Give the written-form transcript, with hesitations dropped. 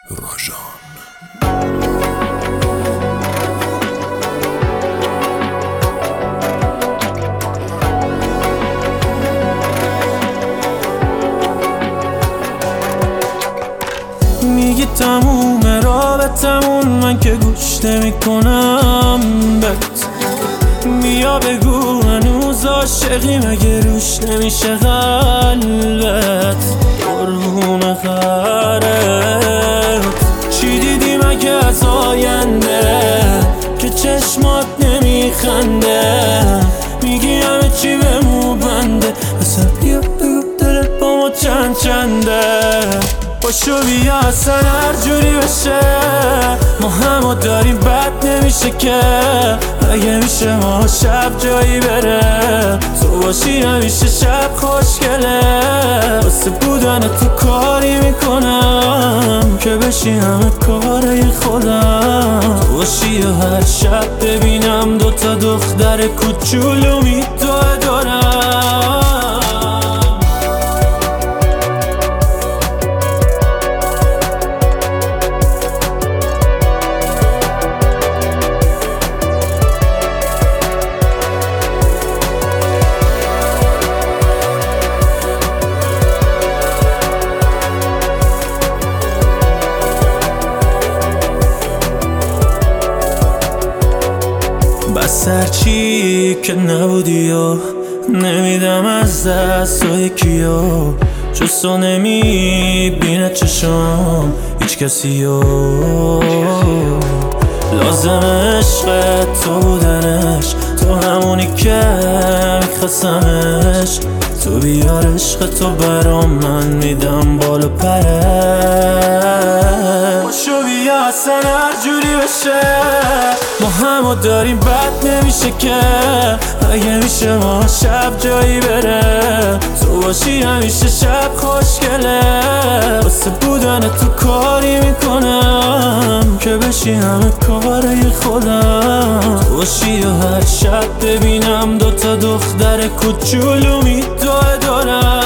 راژان. میگی تموم رابطمون، من که گوش نمی کنم بهت. بیا بگو هنوز عاشقی، مگه روش نمیشه قلبت؟ قربون خرت چی دیدی مگه از آینده که چشمات نمیخنده؟ میگی همه چی به مو بنده، اصلا بیا بگو دلت با ما چند چنده؟ باشو بیا اصلا هر جوری بشه، ما همو داریم بد نمیشه که. اگه میشه ما شب جایی بره، تو باشی همیشه شب خوشگله. واسه بودن تو کاری میکنم که بشی همه کارای خودم. تو باشی و هر شب ببینم دوتا دختر کوچولو میدوه دارم. بس هرچی که نبودی و نمیدم از دست و یکیو، جز تو نمیبینه چشم هیچ کسی و لازم عشق تو بودنش، تو همونی که میخواستمش. تو بیار عشق تو برام، من میدم بالا پره. باشو بیا اصلا هر جوری بشه، ما همو داریم بد نمیشه که. اگه میشه ما شب جایی بره، تو باشی همیشه شب خوشگله. واسه بودن تو کاری میکنم که بشی همه کارای خودم. تو باشی و هر شب ببینم دوتا دختر کوچولو میدوه دارم.